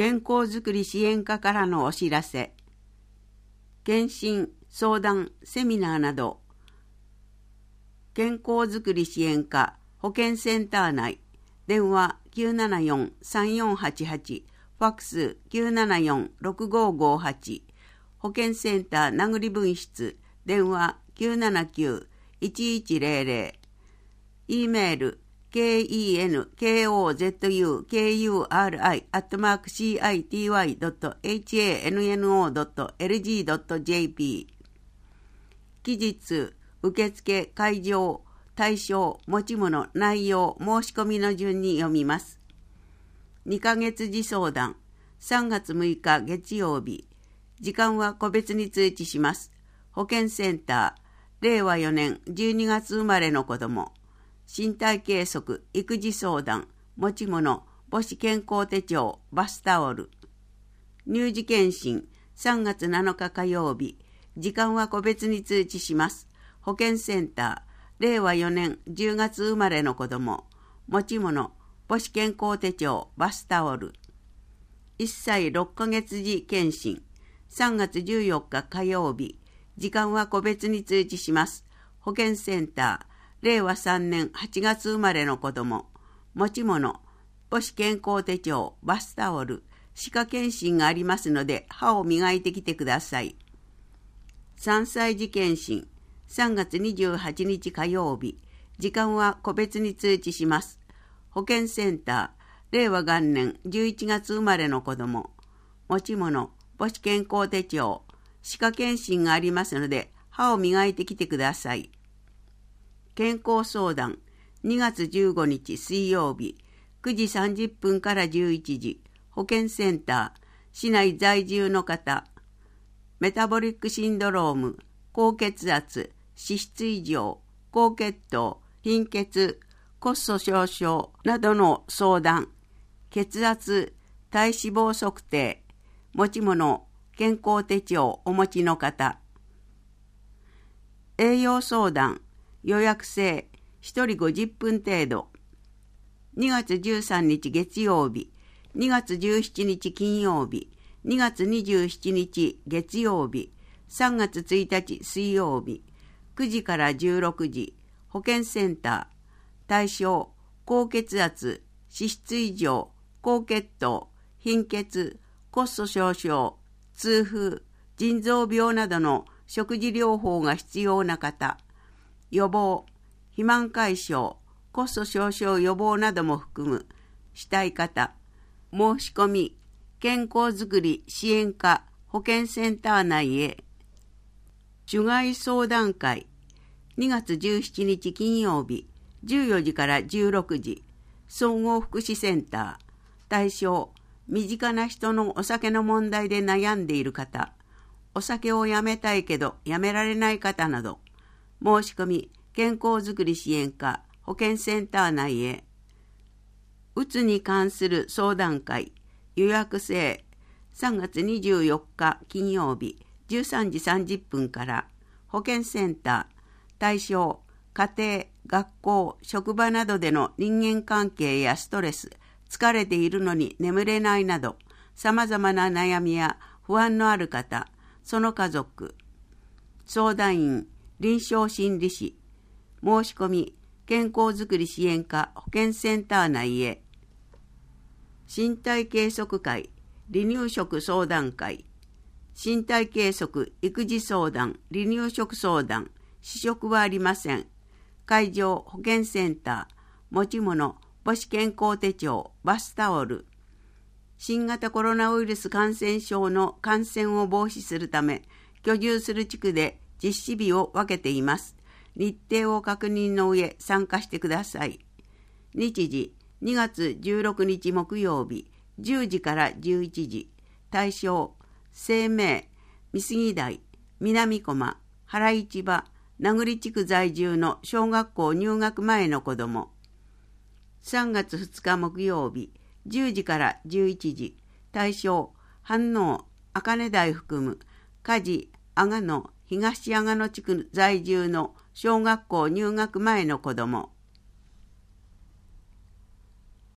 健康づくり支援課からのお知らせ。検診、相談、セミナーなど、健康づくり支援課保健センター内、電話 974-3488、ファックス 974-6558、保健センター名栗分室、電話 979-1100、E メール、kenkozukuri.city.hanno.lg.jp 期日、受付、会場、対象、持ち物、内容、申し込みの順に読みます。2ヶ月次相談、3月6日月曜日。時間は個別に通知します。保健センター、令和4年12月生まれの子ども。身体計測、育児相談、持ち物、母子健康手帳、バスタオル。乳児検診、3月7日火曜日。時間は個別に通知します。保健センター、令和4年10月生まれの子ども。持ち物、母子健康手帳、バスタオル。1歳6ヶ月児検診、3月14日火曜日。時間は個別に通知します。保健センター、令和3年8月生まれの子ども。持ち物、母子健康手帳、バスタオル。歯科検診がありますので、歯を磨いてきてください。3歳児検診、3月28日火曜日。時間は個別に通知します。保健センター、令和元年11月生まれの子ども。持ち物、母子健康手帳。歯科検診がありますので、歯を磨いてきてください。健康相談、2月15日水曜日、9時30分から11時、保健センター、市内在住の方、メタボリックシンドローム、高血圧、脂質異常、高血糖、貧血、骨粗鬆症などの相談、血圧、体脂肪測定、持ち物、健康手帳お持ちの方、栄養相談、予約制、1人50分程度。2月13日月曜日、2月17日金曜日、2月27日月曜日、3月1日水曜日、9時から16時、保健センター、対象、高血圧、脂質異常、高血糖、貧血、骨粗鬆症、痛風、腎臓病などの食事療法が必要な方、予防、肥満解消、骨粗鬆症予防なども含むしたい方、申し込み、健康づくり支援課保健センター内へ。除外相談会、2月17日金曜日、14時から16時、総合福祉センター、対象、身近な人のお酒の問題で悩んでいる方、お酒をやめたいけどやめられない方など、申し込み、健康づくり支援課保健センター内へ。うつに関する相談会、予約制、3月24日金曜日、13時30分から、保健センター、対象、家庭、学校、職場などでの人間関係やストレス、疲れているのに眠れないなど、様々な悩みや不安のある方、その家族、相談員、臨床心理士、申し込み、健康づくり支援課保健センター内へ。身体計測会、離乳食相談会、身体計測、育児相談、離乳食相談、試食はありません。会場、保健センター、持ち物、母子健康手帳、バスタオル。新型コロナウイルス感染症の感染を防止するため、居住する地区で実施日を分けています。日程を確認の上参加してください。日時、2月16日木曜日、10時から11時。対象、生命、美杉台、南駒、原市場、名栗地区在住の小学校入学前の子ども。3月2日木曜日、10時から11時。対象、飯能、茜台含む、梶、阿賀野、東阿賀野地区在住の小学校入学前の子ども。